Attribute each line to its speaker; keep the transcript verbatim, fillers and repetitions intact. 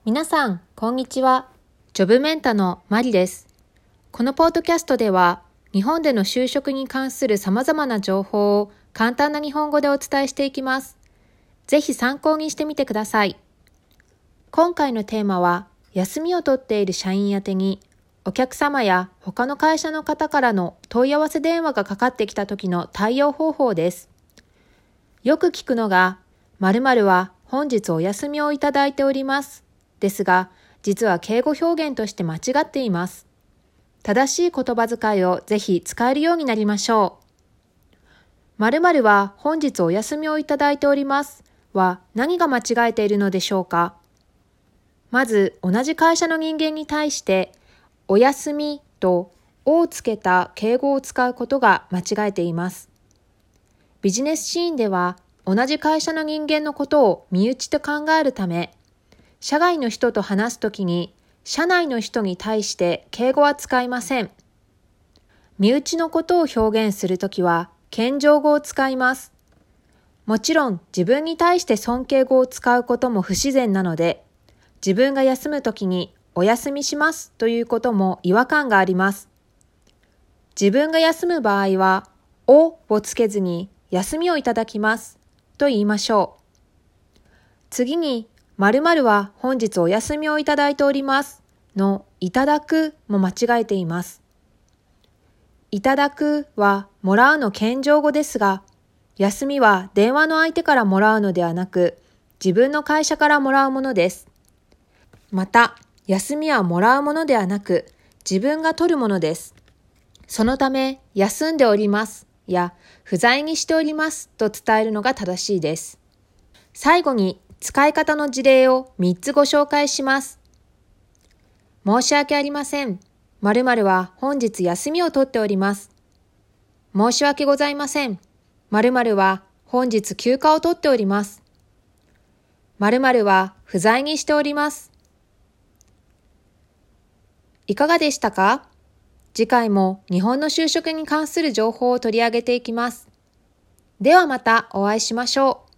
Speaker 1: 皆さん、こんにちは。ジョブメンタのマリです。このポッドキャストでは、日本での就職に関する様々な情報を簡単な日本語でお伝えしていきます。ぜひ参考にしてみてください。今回のテーマは、休みを取っている社員宛てに、お客様や他の会社の方からの問い合わせ電話がかかってきた時の対応方法です。よく聞くのが、〇〇は本日お休みをいただいております。ですが、実は敬語表現として間違っています。正しい言葉遣いをぜひ使えるようになりましょう。〇〇は本日お休みをいただいておりますは何が間違えているのでしょうか。まず、同じ会社の人間に対して、お休みとをつけた敬語を使うことが間違えています。ビジネスシーンでは、同じ会社の人間のことを身内と考えるため、社外の人と話すときに、社内の人に対して敬語は使いません。身内のことを表現するときは、謙譲語を使います。もちろん、自分に対して尊敬語を使うことも不自然なので、自分が休むときに、お休みしますということも違和感があります。自分が休む場合は、おをつけずに、休みをいただきますと言いましょう。次に、〇〇は本日お休みをいただいておりますのいただくも間違えています。いただくはもらうの謙譲語ですが、休みは電話の相手からもらうのではなく、自分の会社からもらうものです。また、休みはもらうものではなく、自分が取るものです。そのため、休んでおりますや不在にしておりますと伝えるのが正しいです。最後に、使い方の事例をみっつご紹介します。申し訳ありません。〇〇は本日休みを取っております。申し訳ございません。〇〇は本日休暇を取っております。〇〇は不在にしております。いかがでしたか？次回も日本の就職に関する情報を取り上げていきます。ではまたお会いしましょう。